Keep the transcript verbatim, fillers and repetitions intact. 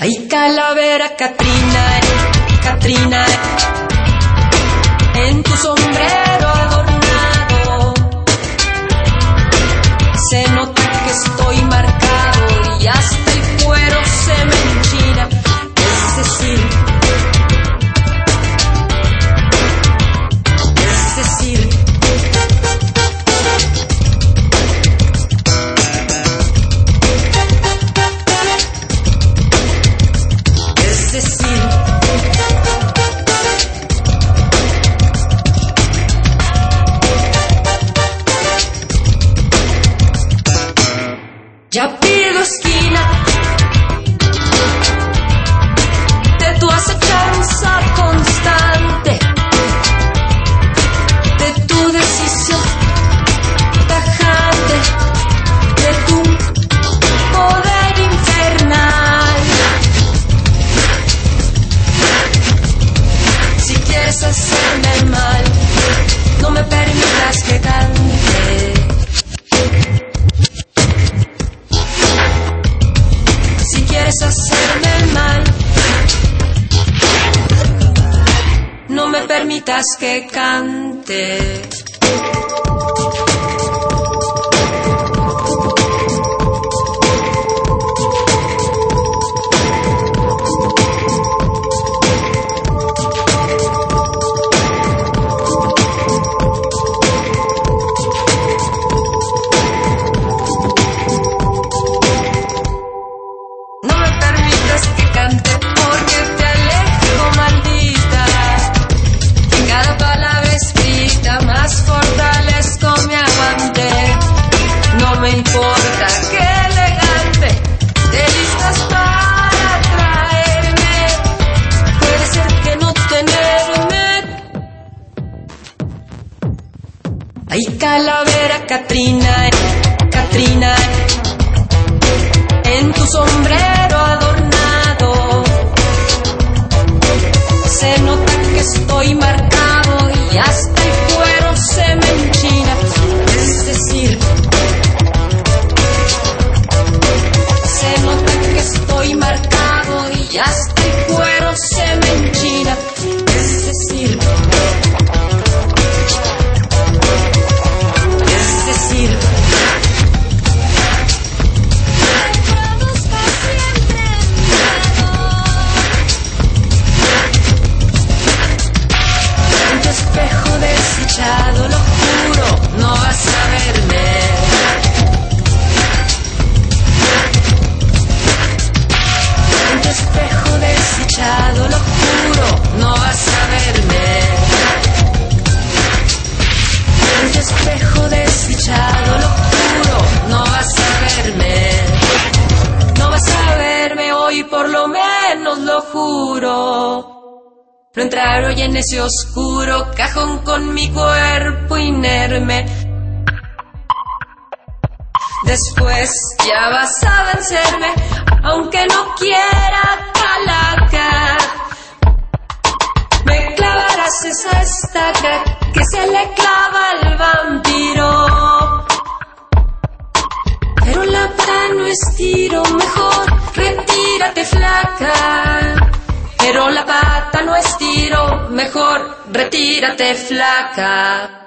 Ay, calavera, Catrina, eh, Catrina, eh, en tu sombrero adornado se nota que estoy marcado y hasta el cuero se me enchina. Es decir, es decir, es decir, ya pido esquina de tu acechanza constante, de tu decisión tajante, de tu poder infernal. Si quieres hacerme mal, no me permitas que cante. Si quieres hacerme mal, no me permitas que cante. No me permitas que cante porque te alejo, maldita. En cada palabra escrita más fortalezco mi amante. No me importa qué elegante te listas para traerme. Puede ser que no tenerme. Ay, calavera, Catrina, eh, Catrina, eh, en tu sombrero adornado se nota que estoy marcado y hasta el cuero se me enchina. Es decir, se nota que estoy marcado y hasta el cuero se me enchina. Es decir, es decir, espejo desdichado, lo juro, no vas a verme. En tu espejo desdichado, lo juro, no vas a verme. En tu espejo desdichado, lo juro, no vas a verme. No vas a verme hoy, por lo menos lo juro. No entrar hoy en ese oscuro cajón con mi cuerpo inerme. Después ya vas a vencerme, aunque no quiera, calaca. Me clavarás esa estaca que se le clava al vampiro. Pero la pata no estiro, mejor retírate, flaca. Pero la pata no estiro, mejor retírate, flaca.